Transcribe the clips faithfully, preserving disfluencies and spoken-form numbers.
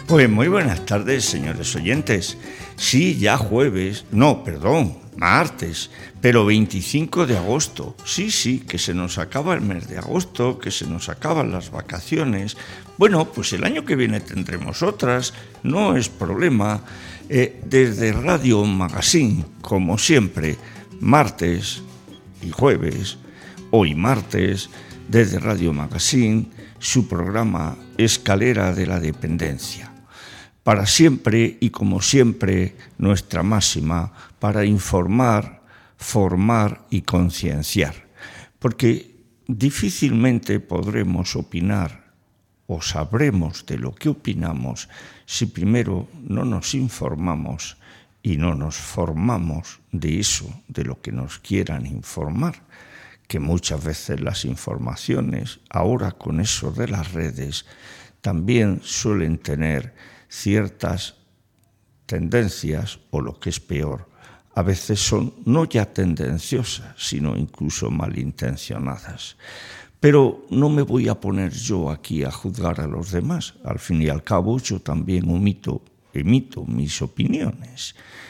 Pues muy buenas tardes, señores oyentes. Sí, ya jueves, no, perdón, martes, pero veinticinco de agosto. Sí, sí, que se nos acaba el mes de agosto, que se nos acaban las vacaciones. Bueno, pues el año que viene tendremos otras, no es problema. Eh, desde Radio Magazine, como siempre, martes y jueves, hoy martes, desde Radio Magazine, su programa Escalera de la Dependencia. Para siempre y como siempre, nuestra máxima para informar, formar y concienciar. Porque difícilmente podremos opinar o sabremos de lo que opinamos si primero no nos informamos y no nos formamos de eso, de lo que nos quieran informar. Que muchas veces las informaciones, ahora con eso de las redes, también suelen tener ciertas tendencias, o lo que es peor, a veces son no ya tendenciosas, sino incluso malintencionadas. Pero no me voy a poner yo aquí a juzgar a los demás. Al fin y al cabo, yo también omito, emito mis opiniones.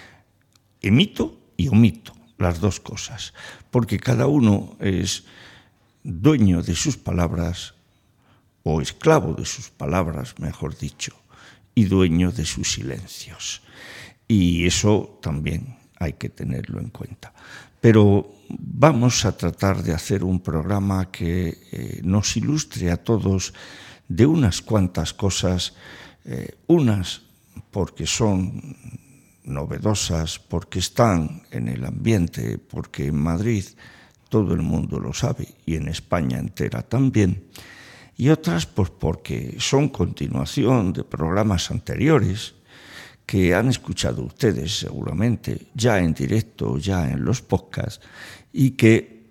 Emito y omito las dos cosas, porque cada uno es dueño de sus palabras, o esclavo de sus palabras, mejor dicho, y dueño de sus silencios. Y eso también hay que tenerlo en cuenta. Pero vamos a tratar de hacer un programa que eh, nos ilustre a todos de unas cuantas cosas, eh, unas porque son novedosas, porque están en el ambiente, porque en Madrid todo el mundo lo sabe y en España entera también, y otras pues porque son continuación de programas anteriores que han escuchado ustedes seguramente ya en directo, ya en los podcasts, y que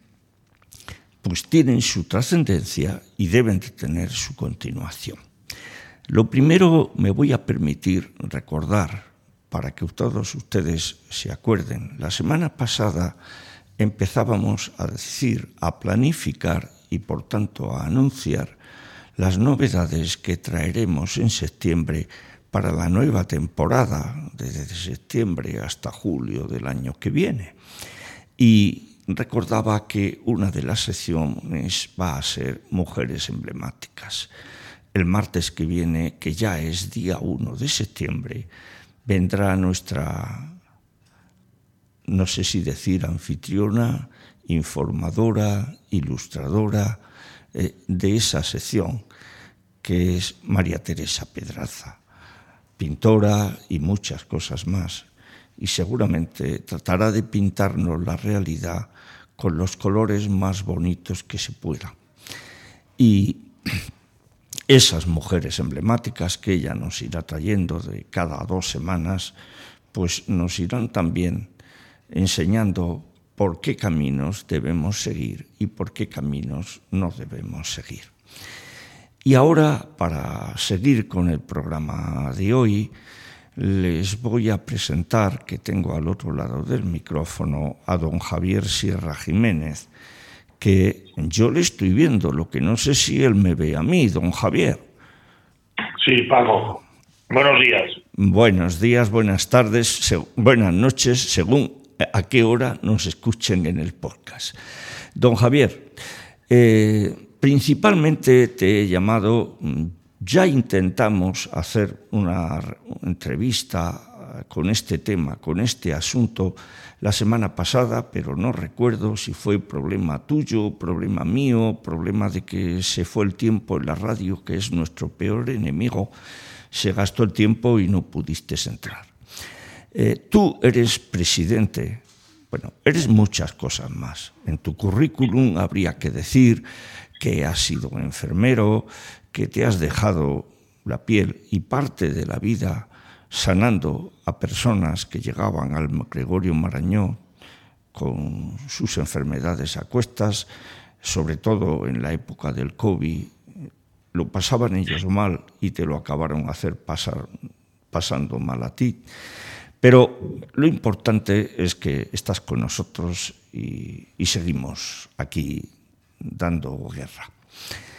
pues tienen su trascendencia y deben de tener su continuación. Lo primero me voy a permitir recordar, para que todos ustedes se acuerden, la semana pasada empezábamos a decir, a planificar y por tanto a anunciar las novedades que traeremos en septiembre para la nueva temporada, desde septiembre hasta julio del año que viene. Y recordaba que una de las secciones va a ser Mujeres Emblemáticas. El martes que viene, que ya es día uno de septiembre, vendrá nuestra, no sé si decir anfitriona, informadora, ilustradora eh, de esa sección, que es María Teresa Pedraza, pintora y muchas cosas más, y seguramente tratará de pintarnos la realidad con los colores más bonitos que se pueda. Y esas mujeres emblemáticas que ella nos irá trayendo de cada dos semanas, pues nos irán también enseñando por qué caminos debemos seguir y por qué caminos no debemos seguir. Y ahora, para seguir con el programa de hoy, les voy a presentar, que tengo al otro lado del micrófono, a don Javier Sierra Jiménez, que yo le estoy viendo, lo que no sé si él me ve a mí, don Javier. Sí, Paco. Buenos días. Buenos días, buenas tardes, se- buenas noches, según a qué hora nos escuchen en el podcast. Don Javier, eh, principalmente te he llamado, ya intentamos hacer una entrevista con este tema, con este asunto, la semana pasada, pero no recuerdo si fue problema tuyo, problema mío, problema de que se fue el tiempo en la radio, que es nuestro peor enemigo, se gastó el tiempo y no pudiste entrar. Eh, tú eres presidente, bueno, eres muchas cosas más. En tu currículum habría que decir que has sido enfermero, que te has dejado la piel y parte de la vida sanando a personas que llegaban al Gregorio Marañón con sus enfermedades a cuestas, sobre todo en la época del COVID. Lo pasaban ellos mal y te lo acabaron hacer pasar, pasando mal a ti. Pero lo importante es que estás con nosotros y, y seguimos aquí dando guerra.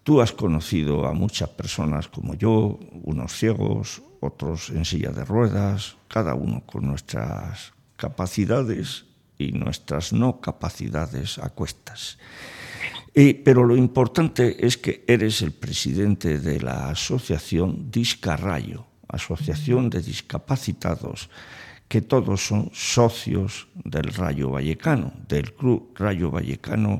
Tú has conocido a muchas personas como yo, unos ciegos, otros en silla de ruedas, cada uno con nuestras capacidades y nuestras no capacidades a cuestas. Eh, pero lo importante es que eres el presidente de la asociación Discarrayo, Asociación de Discapacitados, que todos son socios del Rayo Vallecano, del Club Rayo Vallecano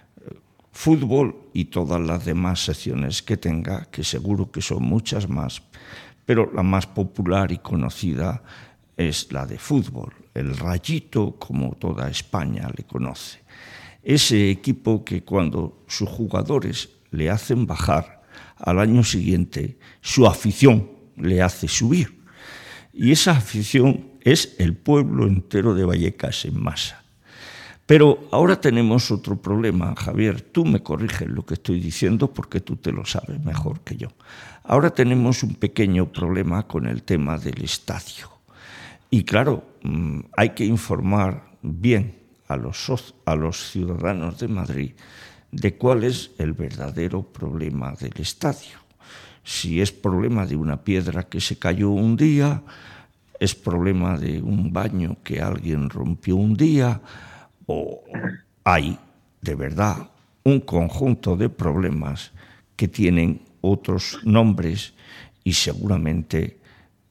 Fútbol y todas las demás secciones que tenga, que seguro que son muchas más, pero la más popular y conocida es la de fútbol, el Rayito, como toda España le conoce. Ese equipo que cuando sus jugadores le hacen bajar, al año siguiente su afición le hace subir. Y esa afición es el pueblo entero de Vallecas en masa. Pero ahora tenemos otro problema, Javier. Tú me corriges lo que estoy diciendo porque tú te lo sabes mejor que yo. Ahora tenemos un pequeño problema con el tema del estadio. Y claro, hay que informar bien a los, a los ciudadanos de Madrid de cuál es el verdadero problema del estadio. Si es problema de una piedra que se cayó un día, es problema de un baño que alguien rompió un día, o hay, de verdad, un conjunto de problemas que tienen otros nombres y seguramente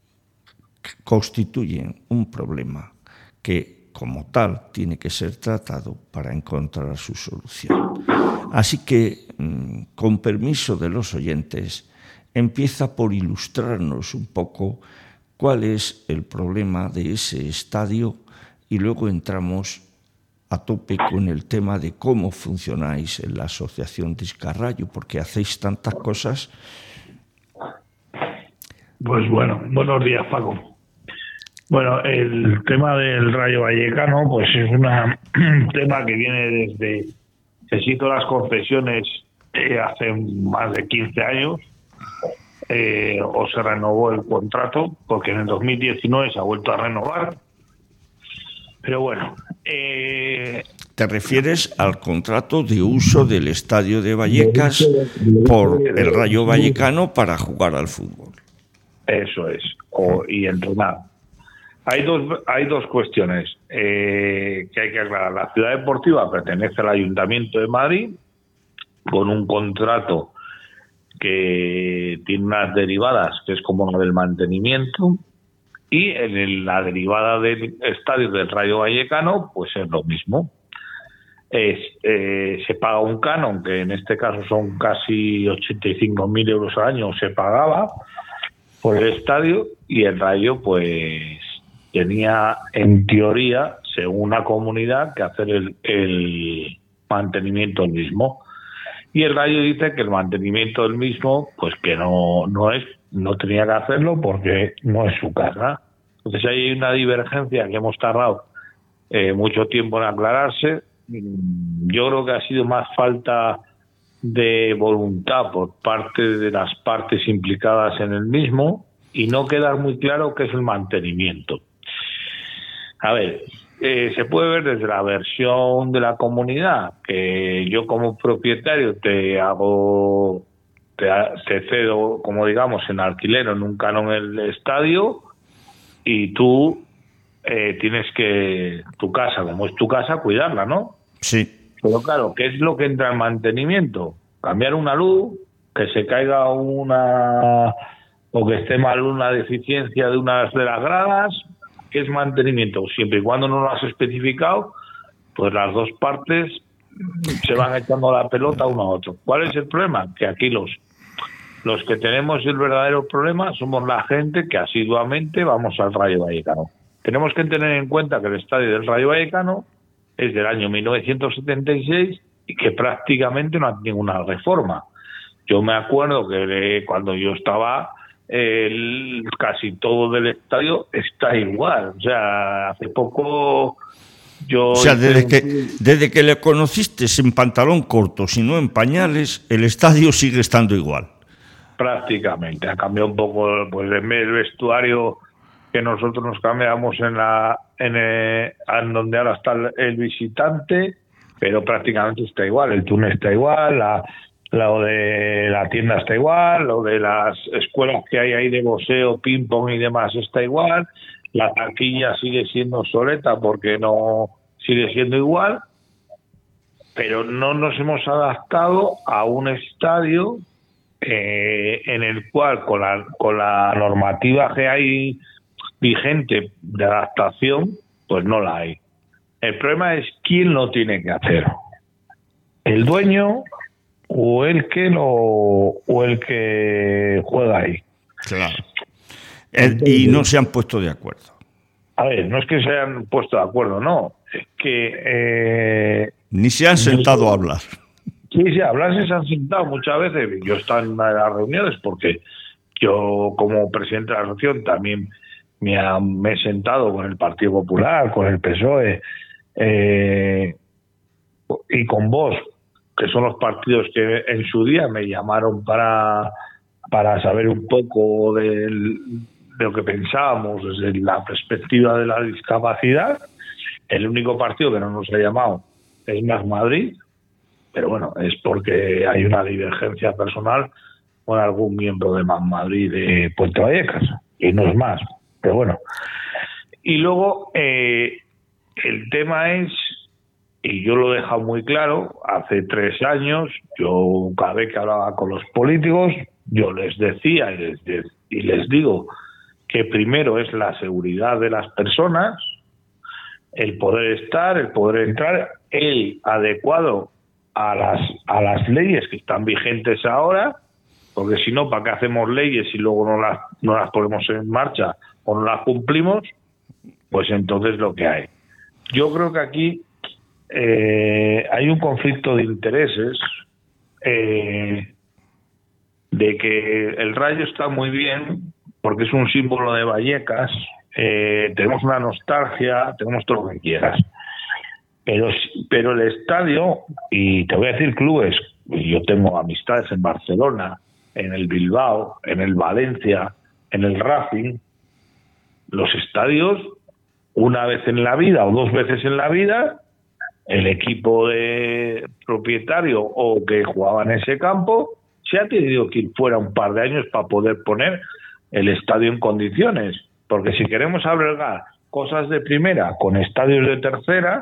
constituyen un problema que, como tal, tiene que ser tratado para encontrar su solución. Así que, con permiso de los oyentes, empieza por ilustrarnos un poco cuál es el problema de ese estadio y luego entramos a tope con el tema de cómo funcionáis en la Asociación Discarrayo, porque hacéis tantas cosas. Pues bueno, buenos días, Paco. Bueno, el tema del Rayo Vallecano, pues es una, un tema que viene desde que se hizo las concesiones eh, hace más de quince años, eh, o se renovó el contrato, porque en el dos mil diecinueve se ha vuelto a renovar. Pero bueno... Eh, ¿Te refieres al contrato de uso del estadio de Vallecas por el Rayo Vallecano para jugar al fútbol? Eso es, o, y entrenar. Hay dos, hay dos cuestiones eh, que hay que aclarar. La ciudad deportiva pertenece al Ayuntamiento de Madrid con un contrato que tiene unas derivadas, que es como la del mantenimiento, y en el, la derivada del estadio del Rayo Vallecano, pues es lo mismo. Es, eh, se paga un canon, que en este caso son casi ochenta y cinco mil euros al año, se pagaba por el estadio, y el Rayo pues tenía, en teoría, según la comunidad, que hacer el, el mantenimiento del mismo. Y el Rayo dice que el mantenimiento del mismo, pues que no, no es, no tenía que hacerlo porque no es su casa. Entonces ahí hay una divergencia que hemos tardado eh, mucho tiempo en aclararse. Yo creo que ha sido más falta de voluntad por parte de las partes implicadas en el mismo y no quedar muy claro qué es el mantenimiento. A ver, eh, se puede ver desde la versión de la comunidad, que yo como propietario te hago, te, te cedo, como digamos, en alquiler, en un canon el estadio, y tú eh, tienes que, tu casa, como es tu casa, cuidarla, ¿no? Sí. Pero claro, ¿qué es lo que entra en mantenimiento? Cambiar una luz, que se caiga una, o que esté mal una deficiencia de unas de las gradas. ¿Qué es mantenimiento? Siempre y cuando no lo has especificado, pues las dos partes se van echando la pelota uno a otro. ¿Cuál es el problema? Que aquí los los que tenemos el verdadero problema somos la gente que asiduamente vamos al Rayo Vallecano. Tenemos que tener en cuenta que el estadio del Rayo Vallecano es del año mil novecientos setenta y seis y que prácticamente no hay ninguna reforma. Yo me acuerdo que cuando yo estaba, el, casi todo del estadio está igual. O sea, hace poco yo... O sea, desde que, desde que le conociste en pantalón corto, si no en pañales, el estadio sigue estando igual. Prácticamente. Ha cambiado un poco pues, el vestuario que nosotros nos cambiamos en la en, el, en donde ahora está el, el visitante, pero prácticamente está igual. El túnel está igual, la, lo de la tienda está igual, lo de las escuelas que hay ahí de boxeo, ping pong y demás está igual, la taquilla sigue siendo obsoleta porque no sigue siendo igual, pero no nos hemos adaptado a un estadio eh, en el cual con la, con la normativa que hay vigente de adaptación, pues no la hay. El problema es quién lo tiene que hacer, el dueño o el que lo o el que juega ahí. Claro. El, y no se han puesto de acuerdo. A ver, no es que se hayan puesto de acuerdo, no, es que eh, ni se han sentado ni, a hablar. Sí, sí, a hablar se han sentado muchas veces. Yo he estado en una de las reuniones porque yo, como presidente de la asociación, también me, ha, me he sentado con el Partido Popular, con el P S O E eh, y con Vox, que son los partidos que en su día me llamaron para, para saber un poco del, de lo que pensábamos desde la perspectiva de la discapacidad. El único partido que no nos ha llamado es Más Madrid, pero bueno, es porque hay una divergencia personal con algún miembro de Más Madrid de Puente Vallecas, y no es más, pero bueno. Y luego eh, el tema es, y yo lo he dejado muy claro, hace tres años, yo cada vez que hablaba con los políticos, yo les decía y les, y les digo que primero es la seguridad de las personas, el poder estar, el poder entrar, el adecuado a las a las leyes que están vigentes ahora, porque si no, ¿para qué hacemos leyes y luego no las, no las ponemos en marcha o no las cumplimos? Pues entonces lo que hay. Yo creo que aquí Eh, hay un conflicto de intereses eh, de que el Rayo está muy bien porque es un símbolo de Vallecas, eh, tenemos una nostalgia, tenemos todo lo que quieras, pero, pero el estadio, y te voy a decir clubes, yo tengo amistades en Barcelona, en el Bilbao, en el Valencia, en el Racing, los estadios una vez en la vida o dos veces en la vida, el equipo de propietario o que jugaba en ese campo se ha tenido que ir fuera un par de años para poder poner el estadio en condiciones, porque si queremos albergar cosas de primera con estadios de tercera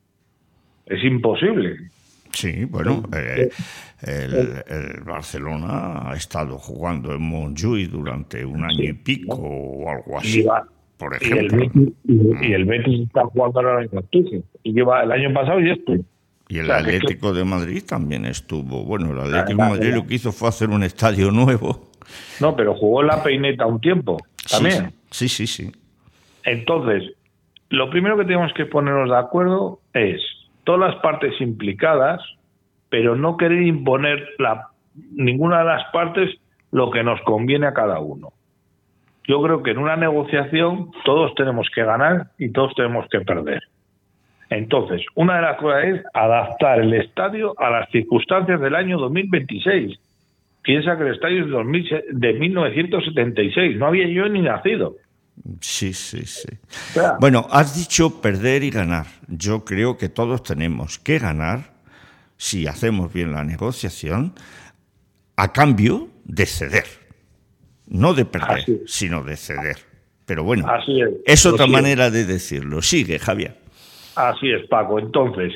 es imposible. Sí, bueno, eh, el, el Barcelona ha estado jugando en Montjuïc durante un año y pico o algo así. Por ejemplo. Y el Betis, y, y el Betis está jugando ahora en Octubre. Y lleva el año pasado y este. Y el o sea, Atlético que... de Madrid también estuvo. Bueno, el Atlético de Madrid lo que hizo fue hacer un estadio nuevo. No, pero jugó en la Peineta un tiempo también. Sí, sí, sí, sí. Entonces, lo primero que tenemos que ponernos de acuerdo es todas las partes implicadas, pero no querer imponer la, ninguna de las partes lo que nos conviene a cada uno. Yo creo que en una negociación todos tenemos que ganar y todos tenemos que perder. Entonces, una de las cosas es adaptar el estadio a las circunstancias del año dos mil veintiséis. Piensa que el estadio es de mil novecientos setenta y seis, no había yo ni nacido. Sí, sí, sí. O sea, bueno, has dicho perder y ganar. Yo creo que todos tenemos que ganar si hacemos bien la negociación a cambio de ceder. No de perder, es. sino de ceder. Pero bueno, Así es, es otra Así manera es. de decirlo. Sigue, Javier. Así es, Paco. Entonces,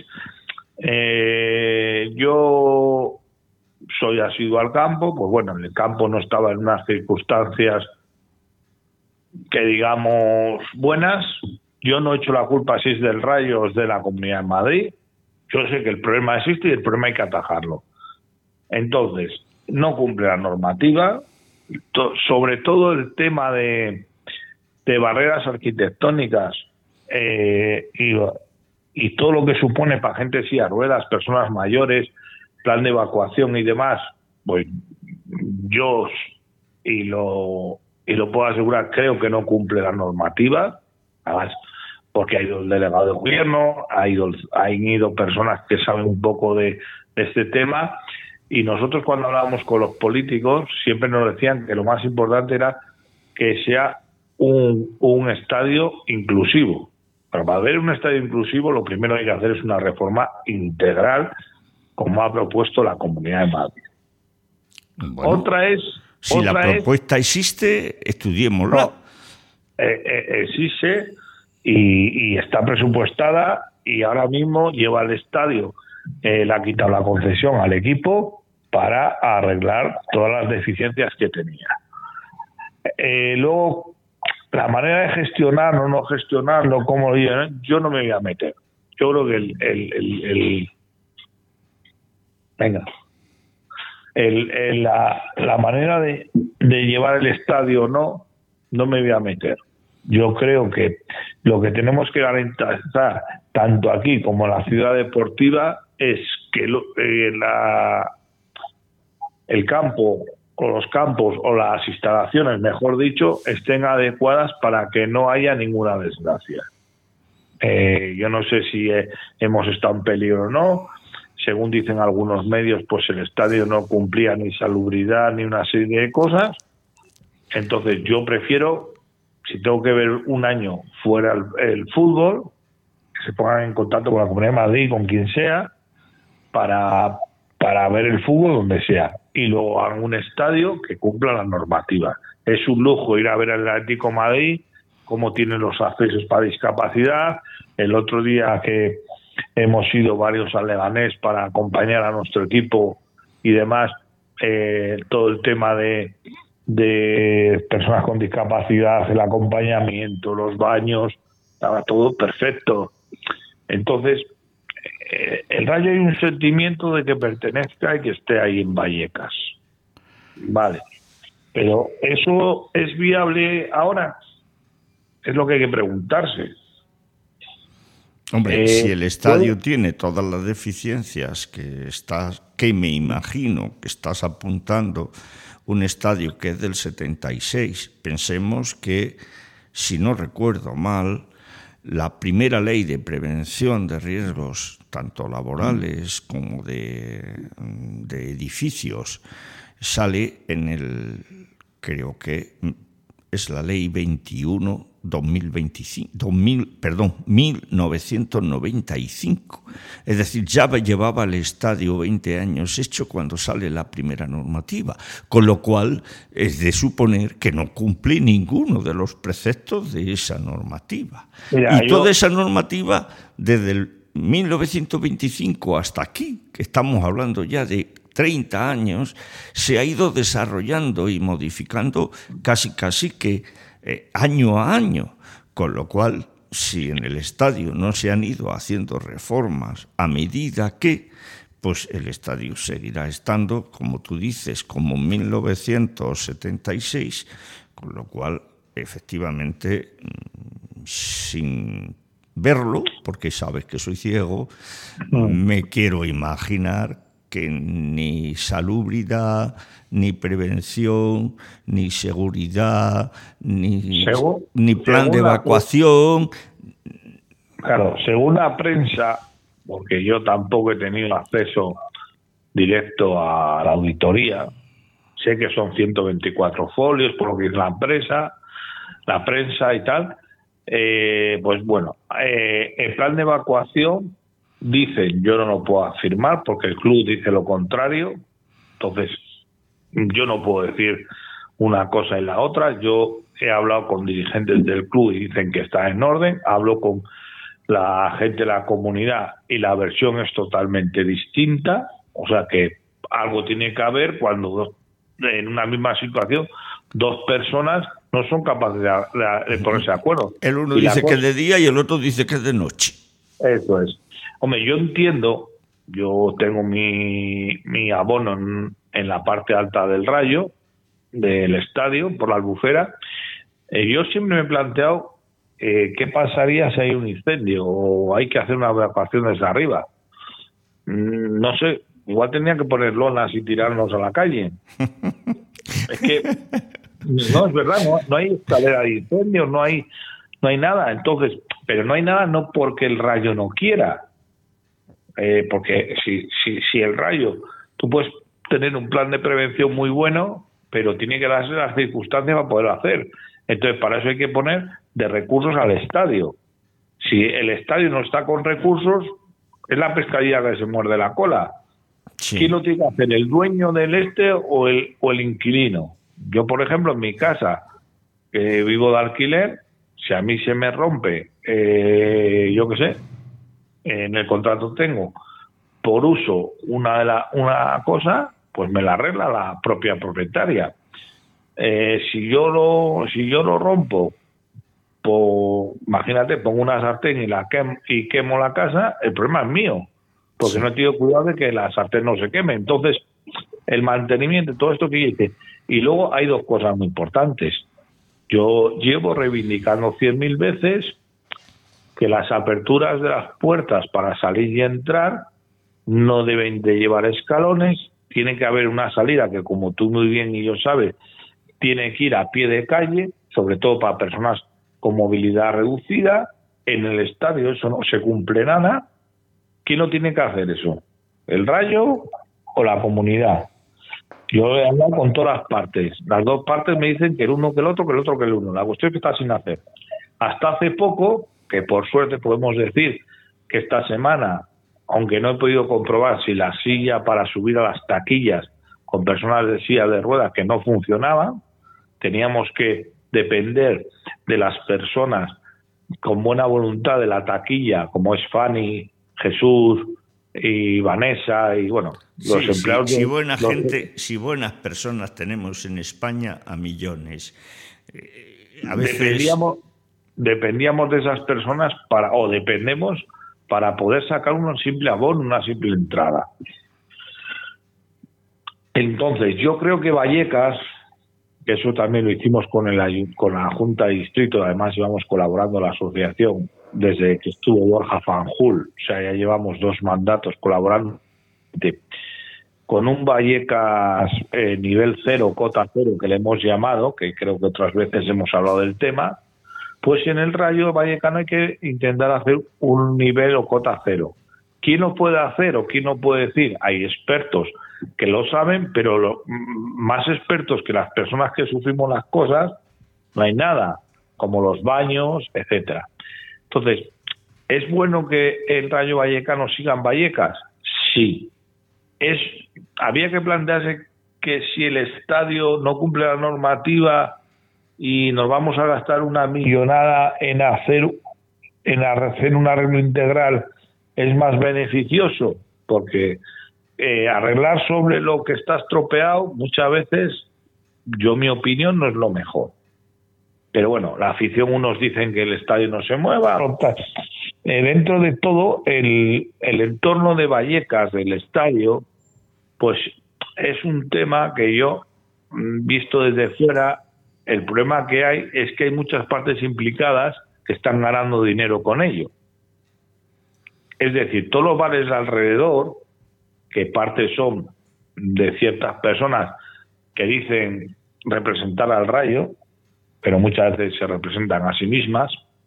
eh, yo soy asiduo al campo, pues bueno, en el campo no estaba en unas circunstancias que digamos buenas. Yo no he hecho la culpa si es del Rayo o es de la Comunidad de Madrid. Yo sé que el problema existe y el problema hay que atajarlo. Entonces, no cumple la normativa. Sobre todo el tema de, de barreras arquitectónicas eh, y, y todo lo que supone para gente en silla de ruedas, personas mayores, plan de evacuación y demás, pues yo y lo y lo puedo asegurar, creo que no cumple la normativa, además porque ha ido el delegado de gobierno, ha ido, han ido personas que saben un poco de, de este tema. Y nosotros cuando hablábamos con los políticos siempre nos decían que lo más importante era que sea un, un estadio inclusivo. Pero para ver un estadio inclusivo lo primero que hay que hacer es una reforma integral como ha propuesto la Comunidad de Madrid. Bueno, otra es... Si otra la propuesta es, existe, estudiémosla. No, eh, eh, existe y, y está presupuestada y ahora mismo lleva al estadio, eh, le ha quitado la concesión al equipo para arreglar todas las deficiencias que tenía. Eh, luego, la manera de gestionar o no gestionarlo, como lo digan, yo no me voy a meter. Yo creo que el... el, el, el venga. El, el, la, la manera de, de llevar el estadio no, no me voy a meter. Yo creo que lo que tenemos que garantizar, tanto aquí como en la ciudad deportiva, es que lo, eh, la, el campo o los campos o las instalaciones, mejor dicho, estén adecuadas para que no haya ninguna desgracia. Eh, yo no sé si eh, hemos estado en peligro o no. Según dicen algunos medios, pues el estadio no cumplía ni salubridad ni una serie de cosas. Entonces yo prefiero, si tengo que ver un año fuera el, el fútbol, que se pongan en contacto con la Comunidad de Madrid, con quien sea, para, para ver el fútbol donde sea. Y luego hagan un estadio que cumpla la normativa. Es un lujo ir a ver al Atlético de Madrid, cómo tienen los accesos para discapacidad. El otro día que hemos ido varios al Leganés para acompañar a nuestro equipo y demás, eh, todo el tema de, de personas con discapacidad, el acompañamiento, los baños, estaba todo perfecto. Entonces, eh, el Rayo hay un sentimiento de que pertenezca y que esté ahí en Vallecas. Vale. Pero ¿eso es viable ahora? Es lo que hay que preguntarse. Hombre, eh, si el estadio ¿puedo? tiene todas las deficiencias que estás, que me imagino que estás apuntando, un estadio que es del setenta y seis, pensemos que, si no recuerdo mal, la primera ley de prevención de riesgos, tanto laborales como de, de edificios, sale en el, creo que es la ley veintiuno dos mil veinticinco, dos mil, perdón, mil novecientos noventa y cinco. Es decir, ya llevaba el estadio veinte años hecho cuando sale la primera normativa, con lo cual es de suponer que no cumple ninguno de los preceptos de esa normativa. Mira, y yo... toda esa normativa, desde el mil novecientos veinticinco hasta aquí, que estamos hablando ya de treinta años, se ha ido desarrollando y modificando casi casi que eh, año a año, con lo cual, si en el estadio no se han ido haciendo reformas a medida que, pues el estadio seguirá estando, como tú dices, como en mil novecientos setenta y seis, con lo cual, efectivamente, sin verlo, porque sabes que soy ciego, no. me quiero imaginar que ni salubridad, ni prevención, ni seguridad, ni, según, ni plan de evacuación. La, claro, según la prensa, porque yo tampoco he tenido acceso directo a la auditoría, sé que son ciento veinticuatro folios, por lo que es la empresa, la prensa y tal, eh, pues bueno, eh, el plan de evacuación, dicen, yo no lo puedo afirmar porque el club dice lo contrario, entonces yo no puedo decir una cosa y la otra. Yo he hablado con dirigentes del club y dicen que está en orden, hablo con la gente de la comunidad y la versión es totalmente distinta, o sea que algo tiene que haber cuando dos, en una misma situación dos personas no son capaces de, de, de ponerse de acuerdo. El uno y dice cosa... que es de día y el otro dice que es de noche. Eso es. Hombre, yo entiendo, yo tengo mi, mi abono en, en la parte alta del Rayo, del estadio, por la Albufera. Eh, yo siempre me he planteado eh, qué pasaría si hay un incendio o hay que hacer una evacuación desde arriba. Mm, no sé, igual tendría que poner lonas y tirarnos a la calle. Es que, no, es verdad, no, no hay escalera de incendios, no hay, no hay nada. Entonces, pero no hay nada no porque el Rayo no quiera. Eh, porque si, si, si el Rayo, tú puedes tener un plan de prevención muy bueno, pero tiene que darse las circunstancias para poderlo hacer. Entonces, para eso hay que poner de recursos al estadio. Si el estadio no está con recursos, es la pescadilla que se muerde la cola. Sí. ¿Quién lo tiene que hacer? ¿El dueño del este o el, o el inquilino? Yo, por ejemplo, en mi casa, eh, vivo de alquiler, si a mí se me rompe, eh, yo qué sé, en el contrato tengo, por uso una, de la, una cosa, pues me la arregla la propia propietaria. Eh, si yo lo si yo lo rompo, pues, imagínate, pongo una sartén y la quemo, y quemo la casa, el problema es mío, porque sí. no he tenido cuidado de que la sartén no se queme. Entonces, el mantenimiento, todo esto que dice. Y luego hay dos cosas muy importantes. Yo llevo reivindicando cien mil veces que las aperturas de las puertas para salir y entrar no deben de llevar escalones, tiene que haber una salida que, como tú muy bien y yo sabes, tiene que ir a pie de calle, sobre todo para personas con movilidad reducida. En el estadio eso no se cumple nada. ¿Quién no tiene que hacer eso? ¿El Rayo o la comunidad? Yo he hablado con todas las partes. Las dos partes me dicen que el uno que el otro, que el otro que el uno. La cuestión es que está sin hacer. Hasta hace poco, que por suerte podemos decir que esta semana, aunque no he podido comprobar si la silla para subir a las taquillas con personas de silla de ruedas que no funcionaban, teníamos que depender de las personas con buena voluntad de la taquilla, como es Fanny, Jesús y Vanessa y bueno, los sí, empleados. Sí, de, si buena los, gente, si buenas personas tenemos en España a millones. Eh, a veces dependíamos, dependíamos de esas personas para o dependemos para poder sacar un simple abono, una simple entrada. Entonces, yo creo que Vallecas, que eso también lo hicimos con el con la Junta de Distrito, además íbamos colaborando la asociación desde que estuvo Borja Fanjul, o sea, ya llevamos dos mandatos colaborando con un Vallecas eh, nivel cero, cota cero, que le hemos llamado, que creo que otras veces hemos hablado del tema. Pues en el Rayo Vallecano hay que intentar hacer un nivel o cota cero. ¿Quién lo puede hacer o quién no puede decir? Hay expertos que lo saben, pero lo, más expertos que las personas que sufrimos las cosas, no hay nada, como los baños, etcétera. Entonces, ¿es bueno que el Rayo Vallecano siga en Vallecas? Sí. Es, había que plantearse que si el estadio no cumple la normativa y nos vamos a gastar una millonada en hacer en hacer un arreglo integral, es más beneficioso, porque eh, arreglar sobre lo que está estropeado muchas veces, yo mi opinión, no es lo mejor. Pero bueno, la afición, unos dicen que el estadio no se mueva. Eh, dentro de todo, el, el entorno de Vallecas, del estadio, pues es un tema que yo, visto desde fuera, el problema que hay es que hay muchas partes implicadas que están ganando dinero con ello. Es decir, todos los bares alrededor, que parte son de ciertas personas que dicen representar al Rayo, pero muchas veces se representan a sí mismas,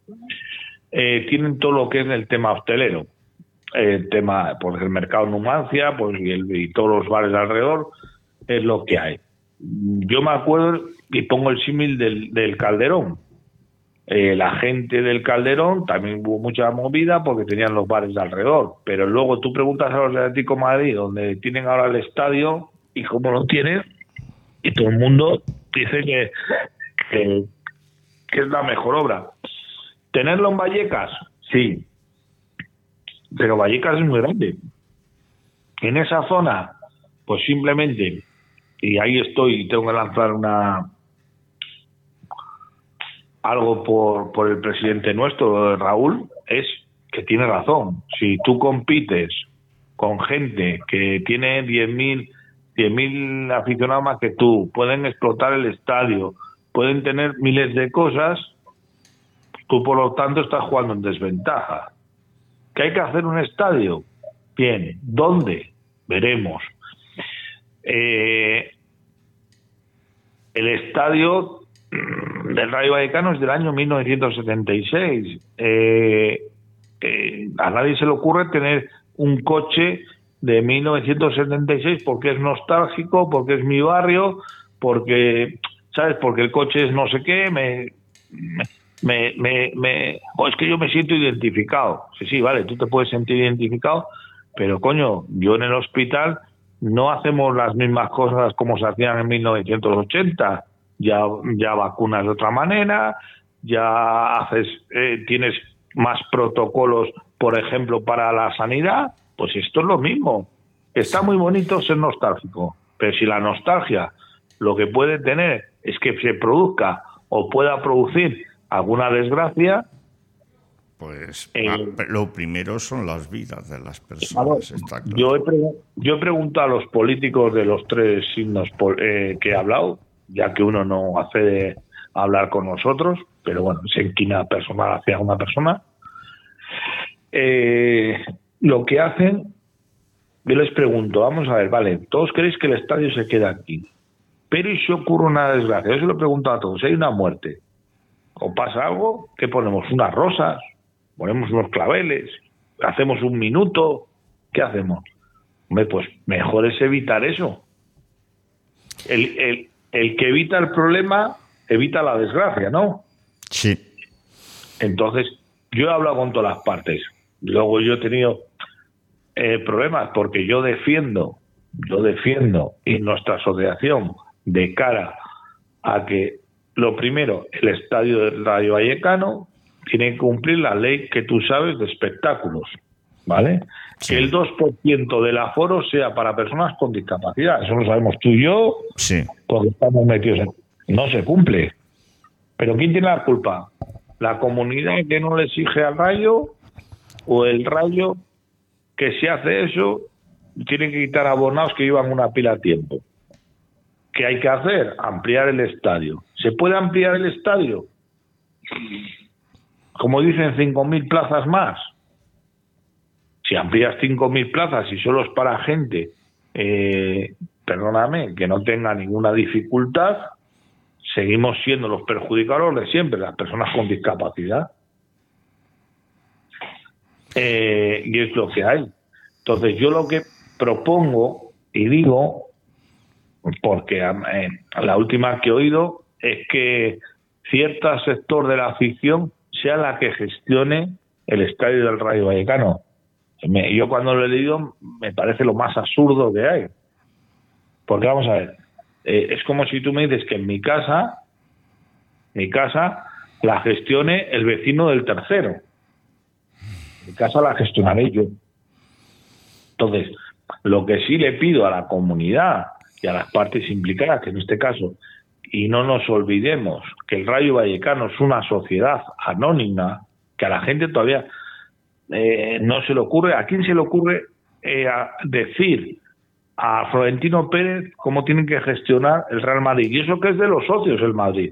eh, tienen todo lo que es el tema hostelero. El tema, pues el mercado Numancia, pues y, el, y todos los bares de alrededor, es lo que hay. Yo me acuerdo, y pongo el símil del, del Calderón. Eh, la gente del Calderón también hubo mucha movida porque tenían los bares de alrededor, pero luego tú preguntas a los de Atlético de Madrid, donde tienen ahora el estadio, y cómo lo tienen, y todo el mundo dice que, que, que es la mejor obra. ¿Tenerlo en Vallecas? Sí. Pero Vallecas es muy grande. En esa zona, pues simplemente, y ahí estoy, y tengo que lanzar una algo por, por el presidente nuestro, Raúl, es que tiene razón. Si tú compites con gente que tiene diez mil aficionados más que tú, pueden explotar el estadio, pueden tener miles de cosas, tú por lo tanto estás jugando en desventaja. ¿Que hay que hacer un estadio? Bien. ¿Dónde? Veremos. Eh, el estadio del Rayo Vallecano es del año mil novecientos setenta y seis. Eh, eh, a nadie se le ocurre tener un coche de mil novecientos setenta y seis porque es nostálgico, porque es mi barrio, porque, ¿sabes? Porque el coche es no sé qué, me... me Me, me, me, oh, es que yo me siento identificado. Sí, sí, vale, tú te puedes sentir identificado, pero coño, yo en el hospital no hacemos las mismas cosas como se hacían en mil novecientos ochenta, ya, ya vacunas de otra manera, ya haces, eh, tienes más protocolos, por ejemplo, para la sanidad, pues esto es lo mismo. Está muy bonito ser nostálgico, pero si la nostalgia lo que puede tener es que se produzca o pueda producir alguna desgracia, pues eh, ah, lo primero son las vidas de las personas. Está claro. Yo he, pre yo he preguntado a los políticos de los tres signos eh, que he hablado, ya que uno no accede a hablar con nosotros, pero bueno, se inclina personal hacia una persona. Eh, lo que hacen, yo les pregunto, vamos a ver, vale, todos queréis que el estadio se quede aquí, pero ¿y si ocurre una desgracia? Yo se lo he preguntado a todos, si hay una muerte o pasa algo, ¿qué ponemos? Unas rosas, ponemos unos claveles, hacemos un minuto, ¿qué hacemos? Hombre, pues mejor es evitar eso. El, el, el que evita el problema evita la desgracia, ¿no? Sí. Entonces, yo he hablado con todas las partes. Luego yo he tenido eh, problemas porque yo defiendo, yo defiendo en nuestra asociación de cara a que, lo primero, el estadio del Rayo Vallecano tiene que cumplir la ley que tú sabes de espectáculos, ¿vale? Sí. Que el dos por ciento del aforo sea para personas con discapacidad. Eso lo sabemos tú y yo, sí, porque estamos metidos en... No se cumple. ¿Pero quién tiene la culpa? ¿La comunidad que no le exige al Rayo o el Rayo que si hace eso tiene que quitar abonados que llevan una pila a tiempo? ¿Qué hay que hacer? Ampliar el estadio. ¿Se puede ampliar el estadio? Como dicen, cinco mil plazas más. Si amplías cinco mil plazas y solo es para gente, eh, perdóname, que no tenga ninguna dificultad, seguimos siendo los perjudicados de siempre, las personas con discapacidad. Eh, y es lo que hay. Entonces, yo lo que propongo y digo, porque eh, la última que he oído es que cierto sector de la afición sea la que gestione el estadio del Rayo Vallecano. Me, yo cuando lo he leído me parece lo más absurdo que hay. Porque vamos a ver, eh, es como si tú me dices que en mi casa, mi casa la gestione el vecino del tercero. Mi casa la gestionaré yo. Entonces, lo que sí le pido a la comunidad y a las partes implicadas, que en este caso, y no nos olvidemos que el Rayo Vallecano es una sociedad anónima, que a la gente todavía eh, no se le ocurre. ¿A quién se le ocurre eh, a decir a Florentino Pérez cómo tienen que gestionar el Real Madrid? Y eso que es de los socios el Madrid.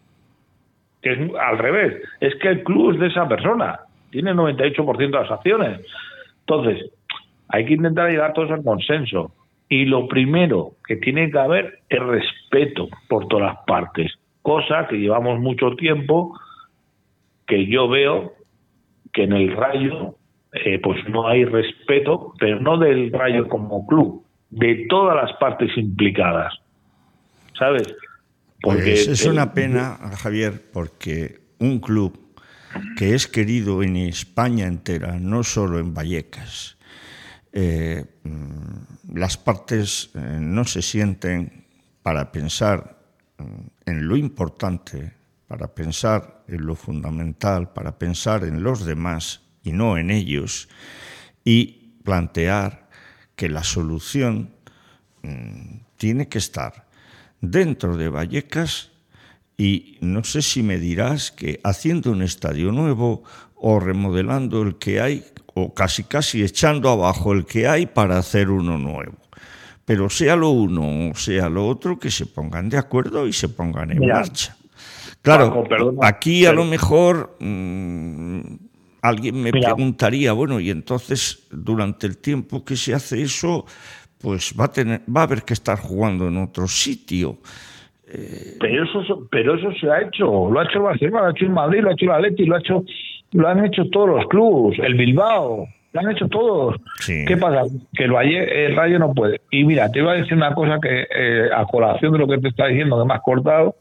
Que es al revés, es que el club es de esa persona, tiene el noventa y ocho por ciento de las acciones. Entonces, hay que intentar llegar a todos al consenso. Y lo primero que tiene que haber es respeto por todas las partes, cosa que llevamos mucho tiempo, que yo veo que en el Rayo eh, pues no hay respeto, pero no del Rayo como club, de todas las partes implicadas, ¿sabes? Porque pues es una el... pena, Javier, porque un club que es querido en España entera, no solo en Vallecas, eh, las partes eh, no se sienten para pensar en lo importante, para pensar en lo fundamental, para pensar en los demás y no en ellos, y plantear que la solución mmm, tiene que estar dentro de Vallecas. Y no sé si me dirás que haciendo un estadio nuevo o remodelando el que hay, o casi casi echando abajo el que hay para hacer uno nuevo. Pero sea lo uno o sea lo otro, que se pongan de acuerdo y se pongan en Mira, marcha. Claro, Paco, perdona, aquí a pero... lo mejor mmm, alguien me Mira. preguntaría, bueno, y entonces durante el tiempo que se hace eso, pues va a tener, va a haber que estar jugando en otro sitio. Pero eso, pero eso se ha hecho, lo ha hecho el Barcelona, lo ha hecho el Madrid, lo ha hecho el Atleti, lo ha hecho, lo han hecho todos los clubes, el Bilbao, lo han hecho todos. Sí. ¿Qué pasa? Que el, Valle, el Rayo no puede. Y mira, te iba a decir una cosa que eh, a colación de lo que te está diciendo, que me has cortado,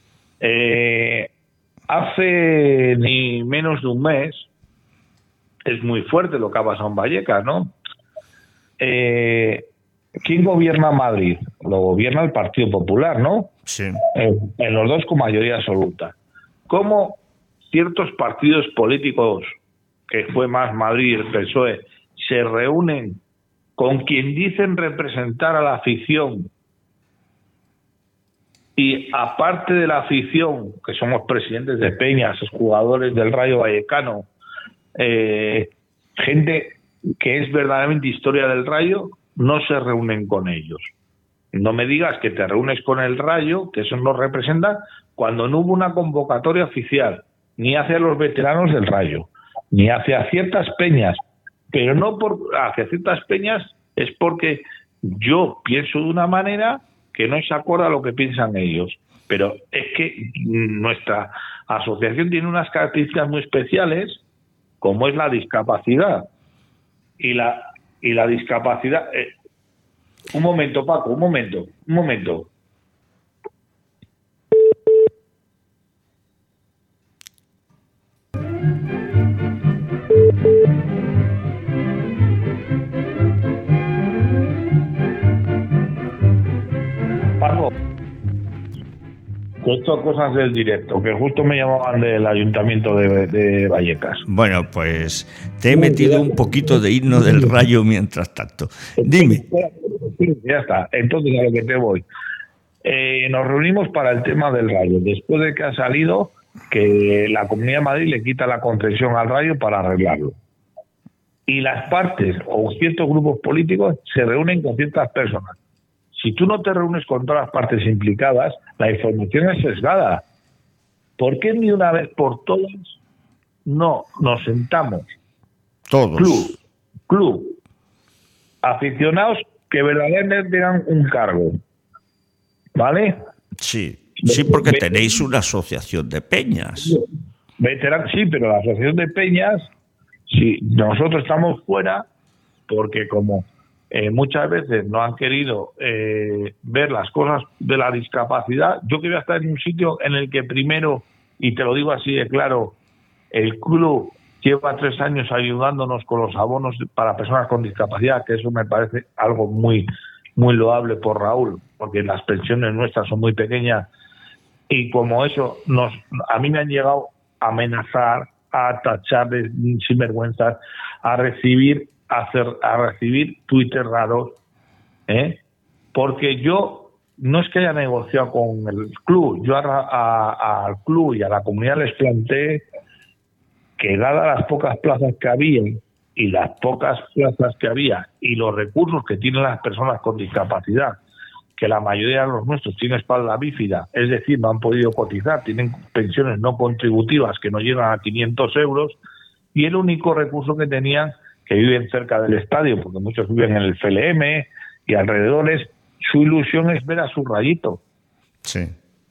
eh, hace ni menos de un mes, es muy fuerte lo que ha pasado en Vallecas, ¿no? Eh, ¿quién gobierna Madrid? Lo gobierna el Partido Popular, ¿no? Sí. En, en los dos con mayoría absoluta. ¿Cómo ciertos partidos políticos, que fue más Madrid y el P S O E, se reúnen con quien dicen representar a la afición? Y aparte de la afición, que somos presidentes de peñas, jugadores del Rayo Vallecano, eh, gente que es verdaderamente historia del Rayo, no se reúnen con ellos. No me digas que te reúnes con el Rayo, que eso nos representa, cuando no hubo una convocatoria oficial, ni hacia los veteranos del Rayo, ni hacia ciertas peñas, pero no por hacia ciertas peñas, es porque yo pienso de una manera que no se acuerda a lo que piensan ellos. Pero es que nuestra asociación tiene unas características muy especiales, como es la discapacidad. Y la, y la discapacidad... Eh, un momento, Paco, un momento, un momento. Paco, esto cosas del directo, que justo me llamaban del ayuntamiento de, de Vallecas. Bueno, pues te he metido un poquito de himno del Rayo mientras tanto. Dime. Ya está, entonces a lo que te voy. Eh, nos reunimos para el tema del Rayo, después de que ha salido que la Comunidad de Madrid le quita la concesión al Rayo para arreglarlo. Y las partes o ciertos grupos políticos se reúnen con ciertas personas. Si tú no te reúnes con todas las partes implicadas, la información es sesgada. ¿Por qué ni una vez por todas no nos sentamos? Todos. Club, club, aficionados que verdaderamente tengan un cargo. ¿Vale? Sí, sí, porque tenéis una asociación de peñas. Veteranos, sí, pero la asociación de peñas, sí, nosotros estamos fuera porque como eh, muchas veces no han querido eh, ver las cosas de la discapacidad, yo quería estar en un sitio en el que primero, y te lo digo así de claro, el club lleva tres años ayudándonos con los abonos para personas con discapacidad, que eso me parece algo muy, muy loable por Raúl, porque las pensiones nuestras son muy pequeñas y como eso nos, a mí me han llegado a amenazar, a tachar de sinvergüenzas, a recibir, a hacer, a recibir Twitter raros, ¿eh? Porque yo no es que haya negociado con el club, yo a, a, al club y a la comunidad les planteé que dadas las pocas plazas que había y las pocas plazas que había y los recursos que tienen las personas con discapacidad, que la mayoría de los nuestros tienen espalda bífida, es decir, no han podido cotizar, tienen pensiones no contributivas que no llegan a quinientos euros, y el único recurso que tenían, que viven cerca del estadio, porque muchos viven en el F L M y alrededores, su ilusión es ver a su Rayito. Sí.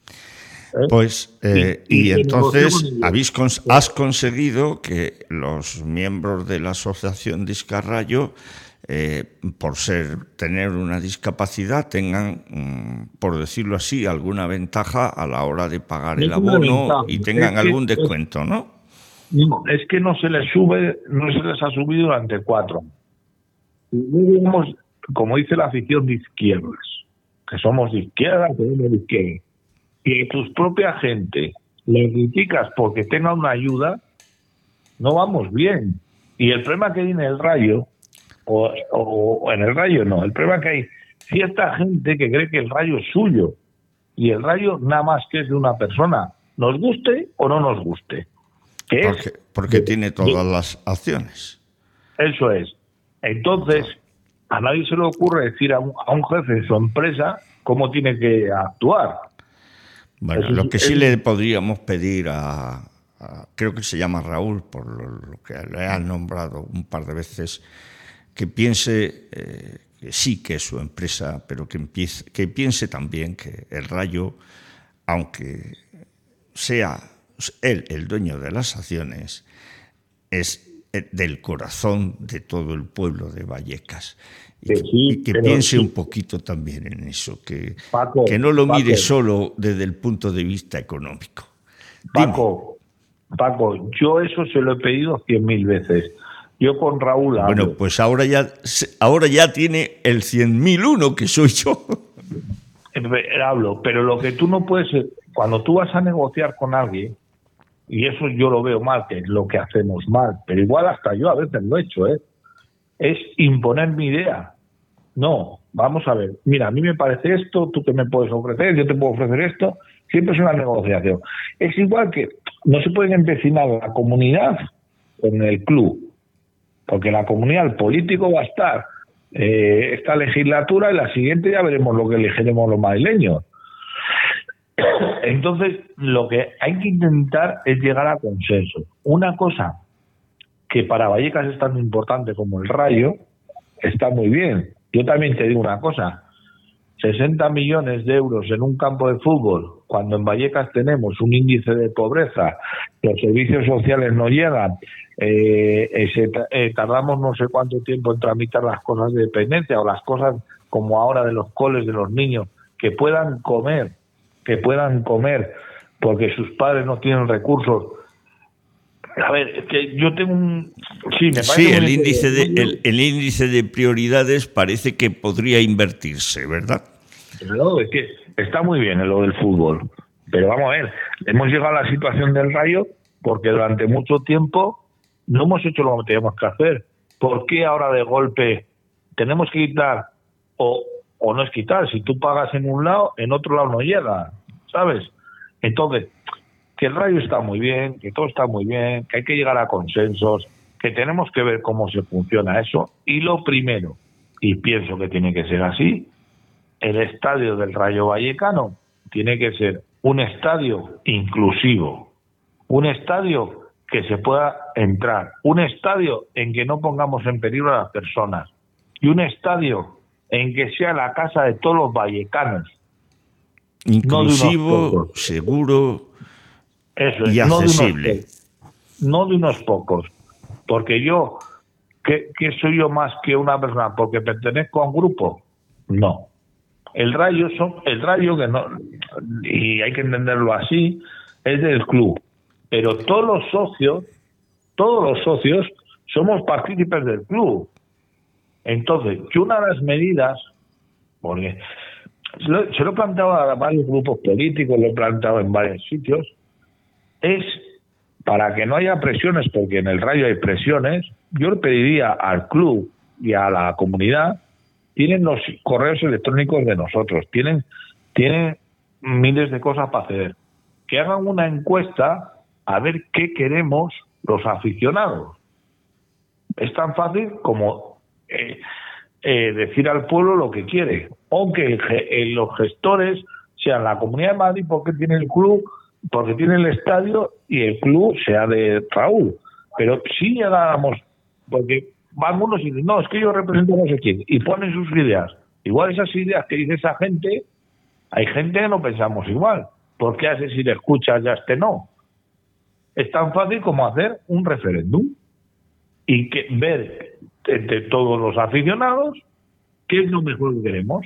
Pues, eh, y, y, y entonces habéis cons has conseguido que los miembros de la asociación Discarrayo, eh, por ser tener una discapacidad, tengan, mm, por decirlo así, alguna ventaja a la hora de pagar el abono y tengan algún descuento, ¿no? No, es que no se les sube, no se les ha subido durante cuatro. Digamos, como dice la afición de izquierdas, que somos de izquierda, que somos de izquierda. Y tu propia gente le criticas porque tenga una ayuda, no vamos bien. Y el problema que hay en el Rayo, o, o, o en el Rayo no, el problema que hay cierta gente que cree que el Rayo es suyo, y el Rayo nada más que es de una persona, nos guste o no nos guste. Que porque es, porque tiene todas las acciones. Eso es. Entonces, a nadie se le ocurre decir a un, a un jefe de su empresa cómo tiene que actuar. Bueno, Eso, lo que sí es, le podríamos pedir a, a, creo que se llama Raúl, por lo, lo que le han nombrado un par de veces, que piense eh, que sí que es su empresa, pero que, empiece, que piense también que el Rayo, aunque sea él el dueño de las acciones, es del corazón de todo el pueblo de Vallecas. Y que, sí, y que piense sí. un poquito también en eso, que, Paco, que no lo mire Paco, solo desde el punto de vista económico. Paco, Paco, yo eso se lo he pedido cien mil veces. Yo con Raúl hablo. Bueno, pues ahora ya, ahora ya tiene el cien mil uno, que soy yo. Hablo, pero lo que tú no puedes, cuando tú vas a negociar con alguien, y eso yo lo veo mal, que es lo que hacemos mal, pero igual hasta yo a veces lo he hecho, ¿eh? Es imponer mi idea. No, vamos a ver, mira, a mí me parece esto, tú que me puedes ofrecer, yo te puedo ofrecer esto, siempre es una negociación. Es igual que no se pueden empecinar la comunidad con el club, porque la comunidad, el político va a estar eh, esta legislatura y la siguiente ya veremos lo que elegiremos los madrileños. Entonces, lo que hay que intentar es llegar a consenso. Una cosa que para Vallecas es tan importante como el Rayo, está muy bien. Yo también te digo una cosa, sesenta millones de euros en un campo de fútbol, cuando en Vallecas tenemos un índice de pobreza, los servicios sociales no llegan, eh, eh, eh, tardamos no sé cuánto tiempo en tramitar las cosas de dependencia o las cosas como ahora de los coles de los niños, que puedan comer, que puedan comer porque sus padres no tienen recursos. A ver, es que yo tengo un... Sí, me parece sí el, índice de, el, el índice de prioridades parece que podría invertirse, ¿verdad? No, es que está muy bien en lo del fútbol, pero vamos a ver, hemos llegado a la situación del Rayo porque durante mucho tiempo no hemos hecho lo que teníamos que hacer. ¿Por qué ahora de golpe tenemos que quitar o, o no es quitar? Si tú pagas en un lado, en otro lado no llega, ¿sabes? Entonces, que el Rayo está muy bien, que todo está muy bien, que hay que llegar a consensos, que tenemos que ver cómo se funciona eso. Y lo primero, y pienso que tiene que ser así, el estadio del Rayo Vallecano tiene que ser un estadio inclusivo, un estadio que se pueda entrar, un estadio en que no pongamos en peligro a las personas y un estadio en que sea la casa de todos los vallecanos. Inclusivo, no seguro Eso es, y accesible. No de, unos, no de unos pocos, porque yo, ¿qué, ¿qué soy yo más que una persona? ¿Porque pertenezco a un grupo? No. El Rayo, son, el Rayo que no, y hay que entenderlo así, es del club. Pero todos los socios, todos los socios somos partícipes del club. Entonces, que una de las medidas, porque se lo, se lo he planteado a varios grupos políticos, lo he planteado en varios sitios, es para que no haya presiones, porque en el Rayo hay presiones, yo le pediría al club y a la comunidad, tienen los correos electrónicos de nosotros, tienen, tienen miles de cosas para hacer, que hagan una encuesta a ver qué queremos los aficionados. Es tan fácil como eh, eh, decir al pueblo lo que quiere, o que el, el, los gestores sean la Comunidad de Madrid porque tiene el club, porque tiene el estadio y el club sea de Raúl. Pero si llegáramos, porque van unos y dicen, no, es que yo represento a no sé quién, y ponen sus ideas. Igual esas ideas que dice esa gente, hay gente que no pensamos igual. ¿Por qué hace si le escuchas ya este no? Es tan fácil como hacer un referéndum y que ver entre todos los aficionados qué es lo mejor que queremos.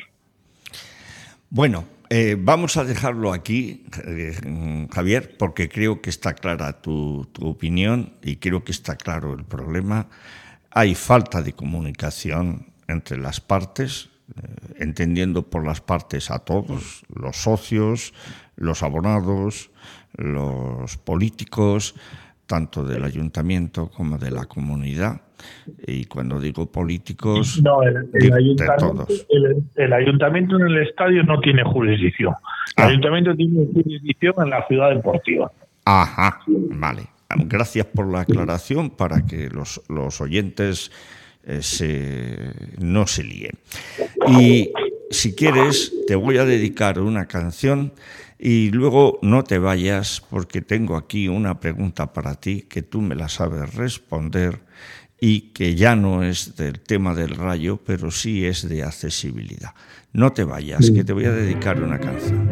Bueno, eh, vamos a dejarlo aquí, eh, Javier, porque creo que está clara tu, tu opinión y creo que está claro el problema. Hay falta de comunicación entre las partes, eh, entendiendo por las partes a todos, los socios, los abonados, los políticos, tanto del ayuntamiento como de la comunidad. Y cuando digo políticos, no, el, el, digo ayuntamiento, de todos. El, el ayuntamiento en el estadio no tiene jurisdicción. El ah. ayuntamiento tiene jurisdicción en la ciudad deportiva. Ajá, vale. Gracias por la aclaración para que los, los oyentes eh, se, no se líen. Y si quieres, te voy a dedicar una canción y luego no te vayas porque tengo aquí una pregunta para ti que tú me la sabes responder y que ya no es del tema del Rayo, pero sí es de accesibilidad. No te vayas, que te voy a dedicar una canción.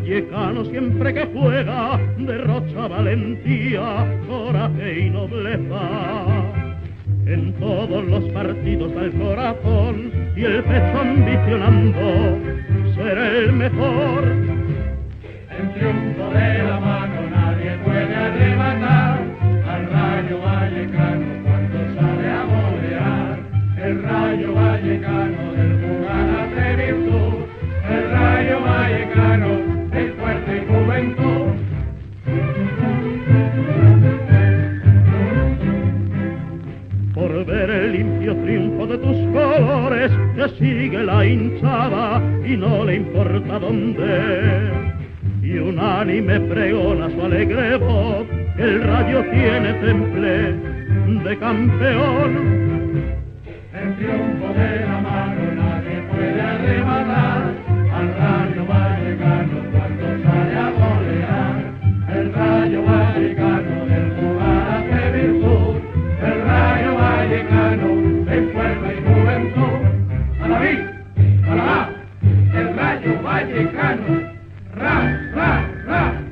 Vallecano siempre que juega derrocha valentía, coraje y nobleza. En todos los partidos da el corazón y el pecho ambicionando ser el mejor. El triunfo de la mano nadie puede arrebatar al Rayo Vallecano cuando sale a golear. El Rayo Vallecano del jugar hace virtud, el Rayo Vallecano de fuerte y juventud. Por ver el limpio triunfo de tus colores, que sigue la hinchada y no le importa dónde. Y unánime pregona su alegre voz, que el Rayo tiene temple de campeón. El triunfo de la mano nadie puede arrebatar al Rayo Vallecano cuando sale a golear. El Rayo Vallecano del jugar hace virtud, el Rayo Vallecano de fuerza y juventud. A la vi, a la va, el Rayo Vallecano, ra, ra, ra.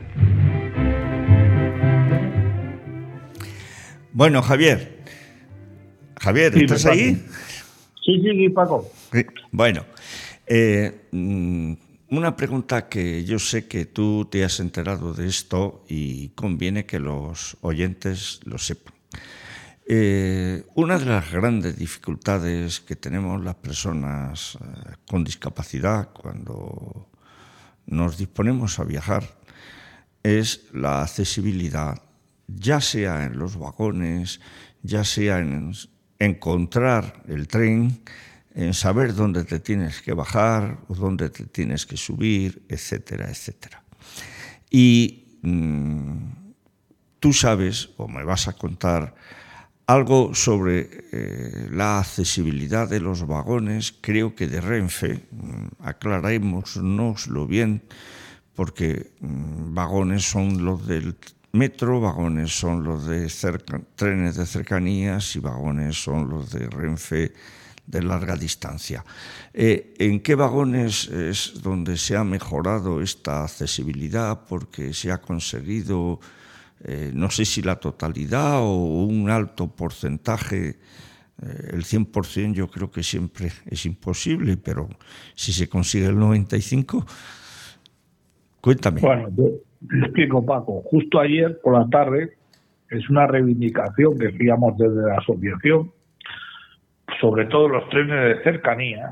Bueno, Javier. Javier, Sí, ¿estás Paco. ahí? Sí, sí, sí, Paco. Sí. Bueno, eh, mm, una pregunta que yo sé que tú te has enterado de esto y conviene que los oyentes lo sepan. Eh, una de las grandes dificultades que tenemos las personas eh, con discapacidad cuando nos disponemos a viajar es la accesibilidad, ya sea en los vagones, ya sea en encontrar el tren, en saber dónde te tienes que bajar o dónde te tienes que subir, etcétera, etcétera. Y mmm, tú sabes, o me vas a contar, algo sobre eh, la accesibilidad de los vagones, creo que de Renfe, aclarémonoslo bien, porque mmm, vagones son los del metro, vagones son los de cerca, trenes de cercanías y vagones son los de Renfe de larga distancia. Eh, ¿En qué vagones es donde se ha mejorado esta accesibilidad? Porque se ha conseguido, eh, no sé si la totalidad o un alto porcentaje, eh, el cien por ciento yo creo que siempre es imposible, pero si se consigue el noventa y cinco por ciento, cuéntame. Bueno, te explico, Paco. Justo ayer por la tarde es una reivindicación que hacíamos desde la asociación, sobre todo los trenes de cercanías,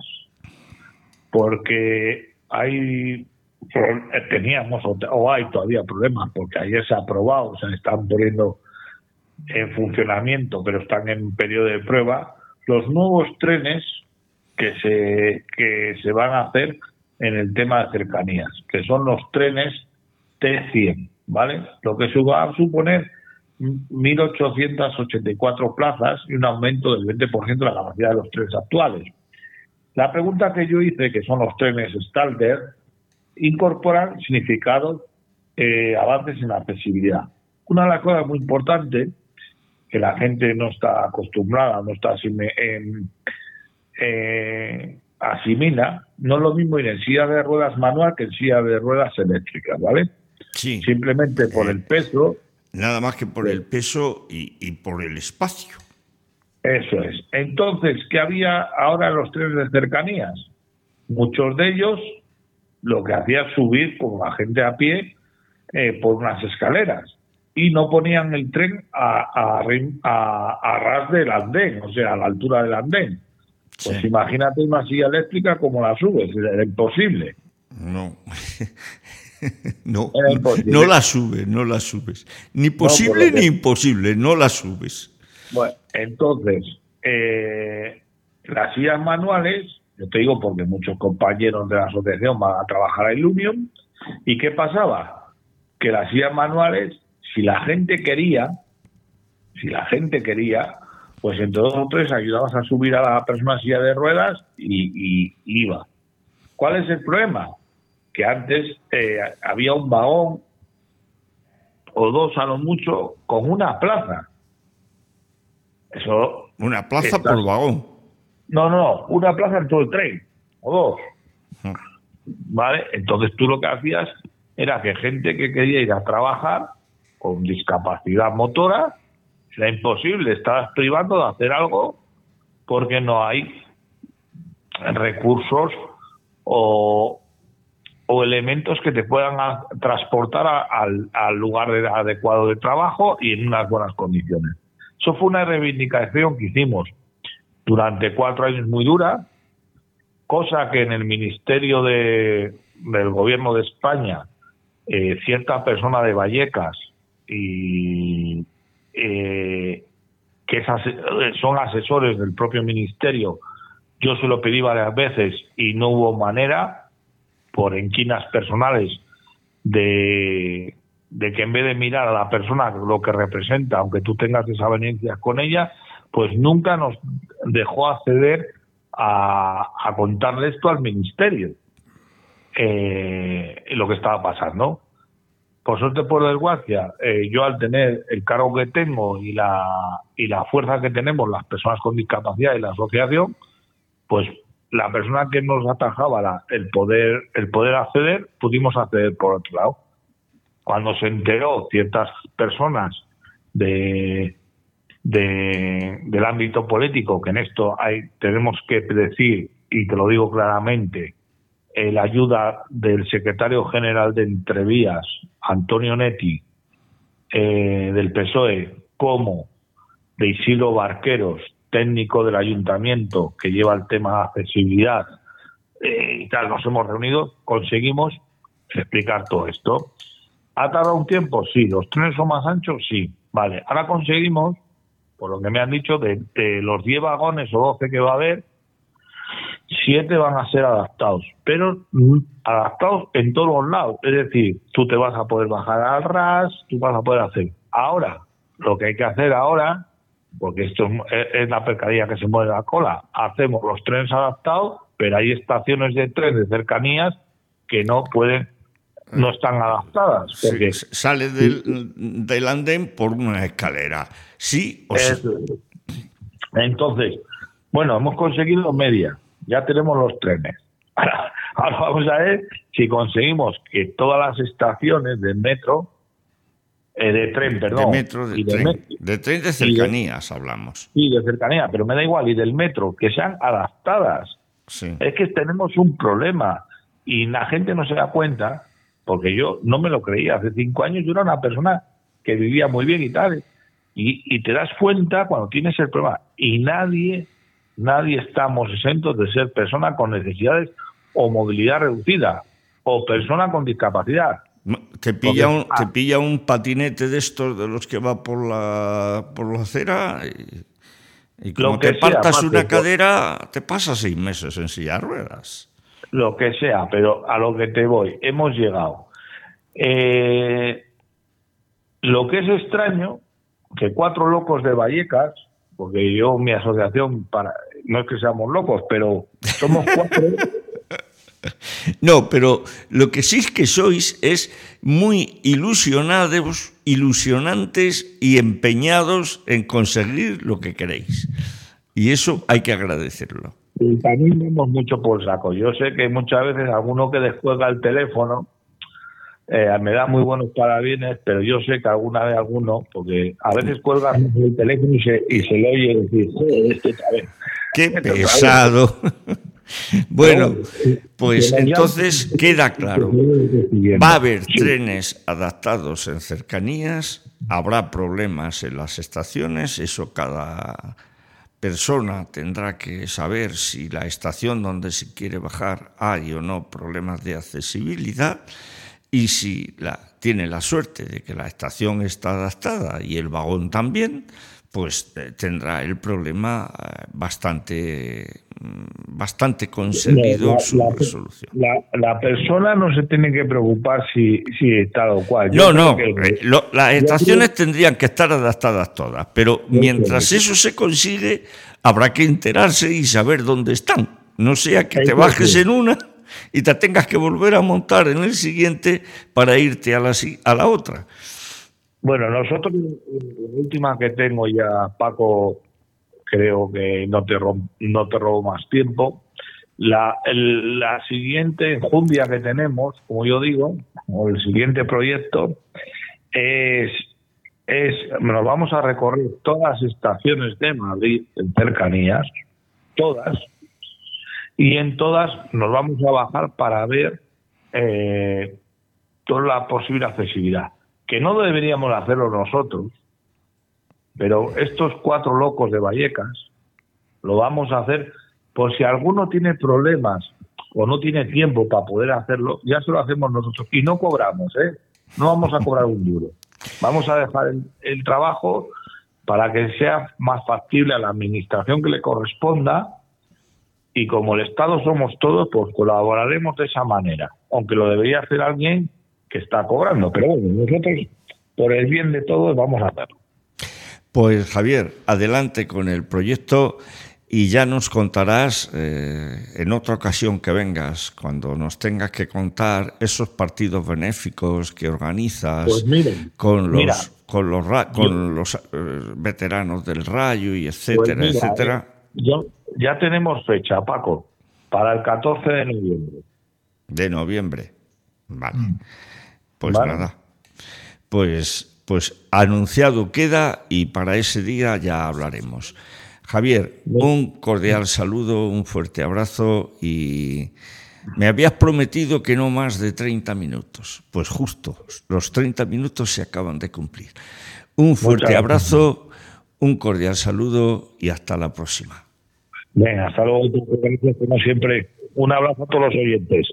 porque hay teníamos o hay todavía problemas, porque ayer se ha aprobado, se están poniendo en funcionamiento, pero están en periodo de prueba, los nuevos trenes que se que se van a hacer en el tema de cercanías, que son los trenes T cien, ¿vale? Lo que se va a suponer mil ochocientas ochenta y cuatro plazas y un aumento del veinte por ciento de la capacidad de los trenes actuales. La pregunta que yo hice, que son los trenes Stalder, incorporan significados, eh, avances en la accesibilidad. Una de las cosas muy importantes que la gente no está acostumbrada, no está asime, eh, eh, asimila, no es lo mismo ir en silla de ruedas manual que en silla de ruedas eléctricas, ¿vale? Sí. Simplemente por eh, el peso. Nada más que por sí. el peso y, y por el espacio. Eso es. Entonces, ¿qué había ahora en los trenes de cercanías? Muchos de ellos lo que hacía es subir con la gente a pie eh, por unas escaleras y no ponían el tren a, a, a, a ras del andén, o sea, a la altura del andén. Pues sí. Imagínate una silla eléctrica, como la subes, era imposible. No, no, imposible. no la subes, no la subes. Ni posible no, ni imposible, no la subes. Bueno, entonces, eh, las sillas manuales, yo te digo porque muchos compañeros de la asociación van a trabajar a Illumium, ¿y qué pasaba? Que las sillas manuales, si la gente quería, si la gente quería, pues entre dos o tres ayudabas a subir a la persona en silla de ruedas y, y, y iba. ¿Cuál es el problema? Que antes eh, había un vagón o dos a lo mucho con una plaza. Eso. Una plaza estás... por vagón. No, no, una plaza en todo el tren, o dos. Uh-huh. ¿Vale? Entonces tú lo que hacías era que gente que quería ir a trabajar con discapacidad motora, era imposible, estabas privando de hacer algo porque no hay recursos o, o elementos que te puedan a, transportar a, al, al lugar de, adecuado de trabajo y en unas buenas condiciones. Eso fue una reivindicación que hicimos durante cuatro años muy dura, cosa que en el Ministerio de, del Gobierno de España, eh, cierta persona de Vallecas y eh, que es ase- son asesores del propio Ministerio, yo se lo pedí varias veces y no hubo manera, por enquinas personales, de, de que en vez de mirar a la persona lo que representa, aunque tú tengas desavenencias con ella, pues nunca nos dejó acceder a, a contarle esto al Ministerio, eh, lo que estaba pasando. Por suerte, por desgracia, eh, yo al tener el cargo que tengo y la, y la fuerza que tenemos las personas con discapacidad y la asociación, pues la persona que nos atajaba la, el poder el poder acceder, pudimos acceder por otro lado. Cuando se enteró ciertas personas de, de del ámbito político, que en esto hay tenemos que decir, y te lo digo claramente, eh, la ayuda del secretario general de Entrevías, Antonio Netti, eh, del P S O E, como de Isidro Barqueros, técnico del ayuntamiento que lleva el tema de accesibilidad, eh, y tal, nos hemos reunido, conseguimos explicar todo esto. ¿Ha tardado un tiempo? Sí. ¿Los trenes son más anchos? Sí. Vale, ahora conseguimos, por lo que me han dicho, de, de los diez vagones o doce que va a haber, siete van a ser adaptados, pero mm, adaptados en todos los lados. Es decir, tú te vas a poder bajar al ras, tú vas a poder hacer. Ahora, lo que hay que hacer ahora, porque esto es, es la pescadilla que se mueve la cola, hacemos los trenes adaptados, pero hay estaciones de tren de cercanías que no pueden, no están adaptadas. Porque sí, sale del, del andén por una escalera. Sí o sí. Entonces, bueno, hemos conseguido media. Ya tenemos los trenes. Ahora, ahora vamos a ver si conseguimos que todas las estaciones del metro, eh, de tren, perdón. De metro, de, y tren, metro, de tren de cercanías, de, hablamos. Sí, de cercanía, pero me da igual, y del metro, que sean adaptadas. Sí. Es que tenemos un problema y la gente no se da cuenta, porque yo no me lo creía. Hace cinco años yo era una persona que vivía muy bien y tal, y, y te das cuenta cuando tienes el problema. Y nadie... Nadie estamos exentos de ser persona con necesidades o movilidad reducida o persona con discapacidad. Te pilla, un, te pilla un patinete de estos de los que va por la por la acera y, y como te partas sea, una Marco, cadera, te pasas seis meses en silla de ruedas. Lo que sea, pero a lo que te voy, hemos llegado. Eh, lo que es extraño, que cuatro locos de Vallecas, porque yo, mi asociación, para no es que seamos locos, pero somos cuatro. No, pero lo que sí es que sois es muy ilusionados, ilusionantes y empeñados en conseguir lo que queréis. Y eso hay que agradecerlo. Y también vemos mucho por saco. Yo sé que muchas veces alguno que descuelga el teléfono Eh, me da muy buenos parabienes, pero yo sé que alguna vez alguno, porque a veces cuelga el teléfono y se, y se le oye decir, joder, esto otra vez. ¡Qué pesado! Bueno, pues entonces queda claro, va a haber trenes adaptados en cercanías, habrá problemas en las estaciones, eso cada persona tendrá que saber si la estación donde se quiere bajar hay o no problemas de accesibilidad. Y si la, tiene la suerte de que la estación está adaptada y el vagón también, pues eh, tendrá el problema eh, bastante, bastante conseguido la, su la, resolución. La, la persona no se tiene que preocupar si, si tal o cual. Yo no, no. Que, lo, las estaciones creo... tendrían que estar adaptadas todas, pero mientras eso se consigue, habrá que enterarse y saber dónde están. No sea que te bajes en una y te tengas que volver a montar en el siguiente para irte a la, a la otra. Bueno, nosotros, la última que tengo ya, Paco, creo que no te, robo, no te robo más tiempo, La, el, la siguiente enjundia que tenemos, como yo digo, o el siguiente proyecto, es, es nos vamos a recorrer todas las estaciones de Madrid en cercanías, todas, y en todas nos vamos a bajar para ver eh, toda la posible accesibilidad, que no deberíamos hacerlo nosotros, pero estos cuatro locos de Vallecas lo vamos a hacer. Por si alguno tiene problemas o no tiene tiempo para poder hacerlo, ya se lo hacemos nosotros. Y no cobramos, ¿eh? No vamos a cobrar un duro. Vamos a dejar el, el trabajo para que sea más factible a la administración que le corresponda. Y como el Estado somos todos, pues colaboraremos de esa manera. Aunque lo debería hacer alguien que está cobrando. Pero bueno, nosotros, por el bien de todos, vamos a hacerlo. Pues Javier, adelante con el proyecto. Y ya nos contarás eh, en otra ocasión que vengas, cuando nos tengas que contar esos partidos benéficos que organizas pues miren, con los mira, con los ra- con yo, los eh, veteranos del Rayo y etcétera, pues mira, etcétera. Eh, yo, ya tenemos fecha, Paco, para el catorce de noviembre. De noviembre, vale. Pues vale. nada, pues pues anunciado queda y para ese día ya hablaremos. Javier, un cordial saludo, un fuerte abrazo y me habías prometido que no más de treinta minutos. Pues justo, los treinta minutos se acaban de cumplir. Un fuerte abrazo, un cordial saludo y hasta la próxima. Venga, hasta luego, como siempre. Un abrazo a todos los oyentes.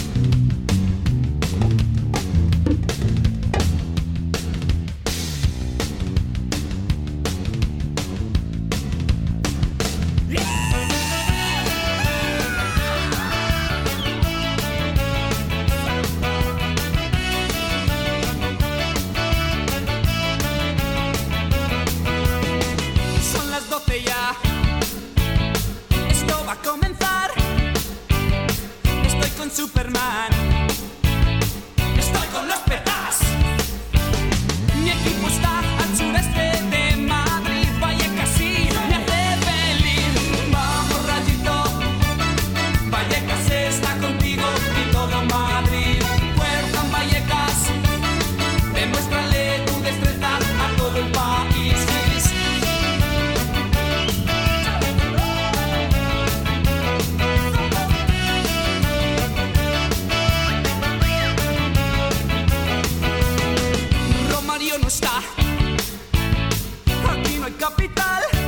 Superman, estoy con los petas. Mi equipo está al sureste de Madrid, Vallecas sí me hace feliz. Vamos Rayito, Vallecas está contigo y todo Madrid. Fuerza en Vallecas, demuéstrale tu destreza a todo el país. No está, aquí no hay capital.